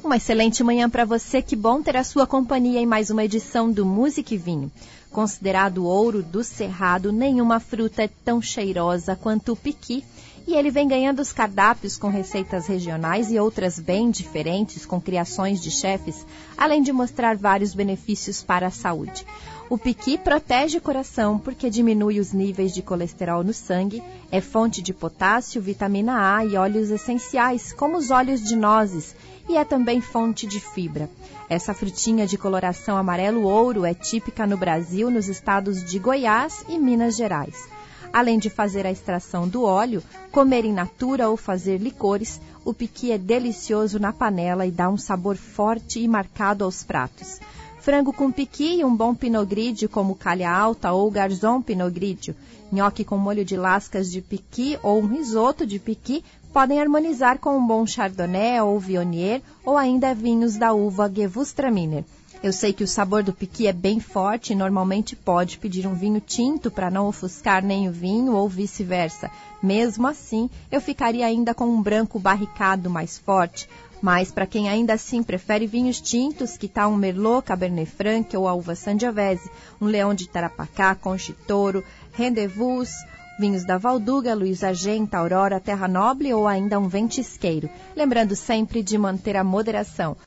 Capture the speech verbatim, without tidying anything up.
Uma excelente manhã para você, que bom ter a sua companhia em mais uma edição do Música e Vinho. Considerado ouro do Cerrado, nenhuma fruta é tão cheirosa quanto o piqui, e ele vem ganhando os cardápios com receitas regionais e outras bem diferentes, com criações de chefes, além de mostrar vários benefícios para a saúde. O piqui protege o coração porque diminui os níveis de colesterol no sangue, é fonte de potássio, vitamina A e óleos essenciais, como os óleos de nozes, e é também fonte de fibra. Essa frutinha de coloração amarelo-ouro é típica no Brasil, nos estados de Goiás e Minas Gerais. Além de fazer a extração do óleo, comer in natura ou fazer licores, o piqui é delicioso na panela e dá um sabor forte e marcado aos pratos. Frango com piqui e um bom pinot grigio como calha alta ou garzon pinot grigio, nhoque com molho de lascas de piqui ou um risoto de piqui podem harmonizar com um bom chardonnay ou viognier ou ainda vinhos da uva Gewürztraminer. Eu sei que o sabor do piqui é bem forte e normalmente pode pedir um vinho tinto para não ofuscar nem o vinho ou vice-versa. Mesmo assim, eu ficaria ainda com um branco barricado mais forte. Mas para quem ainda assim prefere vinhos tintos, que tal um Merlot, Cabernet Franc ou a uva Sangiovese, um Leão de Tarapacá, Conchitoro, Rendezvous, vinhos da Valduga, Luiz Argenta, Aurora, Terra Noble ou ainda um ventisqueiro. Lembrando sempre de manter a moderação.